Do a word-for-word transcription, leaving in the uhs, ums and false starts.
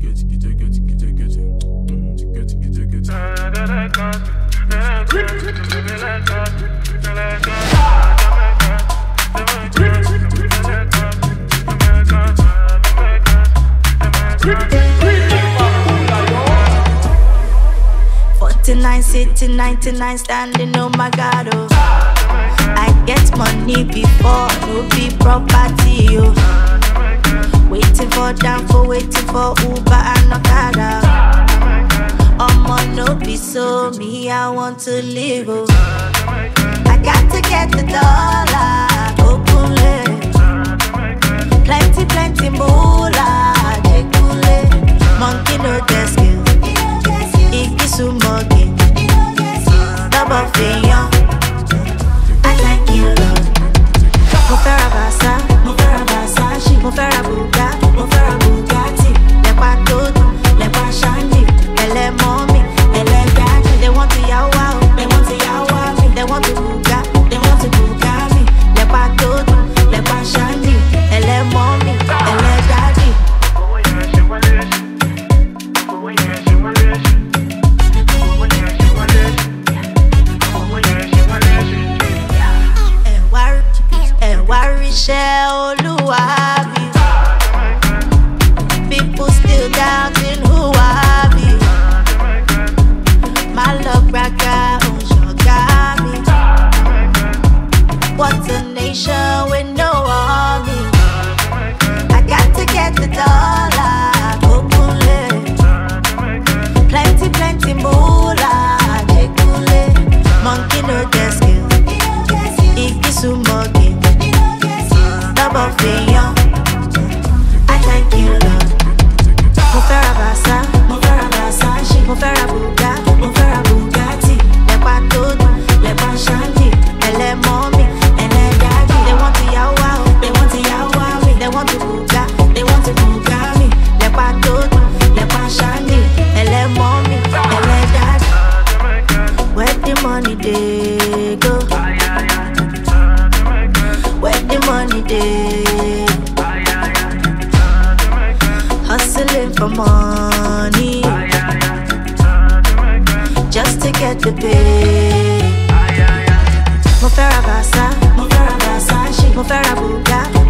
forty-nine sitting, ninety-nine standing, oh my God, oh. I get money before, no be property, oh. Waiting for damn for waiting for Uber and Okada. Omo no be so, me I want to live, oh. I got to get the dollar, open it. Plenty, plenty moolah, jekule. Monkey no get skill, Ikisu monkey, double fiyon. I thank you, Lord. Mo fẹ́ ra Versa, mo fẹ́ ra Versace, mo fẹ́ ra Bugatti, mo fẹ́ ra Bugatti. Lẹ́pa tó dùn, lẹ́pa Shandy, ẹlẹ́ mọ́mì, ẹlẹ́ daddy. They want to yawa o, they want to yawa me, they want to buga, they want to buga me. Lẹ́pa tó dùn, lẹ́pa Shandy, ẹlẹ́ mọ́mì, ẹlẹ́ daddy. Iṣẹ́ Olúwa bí. People still doubting who I be. My love braka òṣọ̀gá mi. What a nation with no army. I got to get the dollar, ogunle. Plenty, plenty moolah, jekule. Monkey no get skill, Ikisu monkey. Double fiyon. I thank you, Lord. Mo fẹ́ ra Versa, mo fẹ́ ra Versace, mo fẹ́ ra Bugatti, mo fẹ́ ra Bugatti. Lẹ́pa tó dùn, lẹ́pa Shandy, ẹlẹ́ mọ́mì, ẹlẹ́ daddy. They want to yawa o, they want to yawa me, they want to buga, they want to buga me. Lẹ́pa tó dùn, lẹ́pa Shandy, ẹlẹ́ mọ́mì, ẹlẹ́ daddy. Where the money dey go? Where the money dey? Hustling for money, just to get the pay. Mo fẹ́ ra Versa, mo fẹ́ ra Versace, mo fẹ́ ra Bugatti.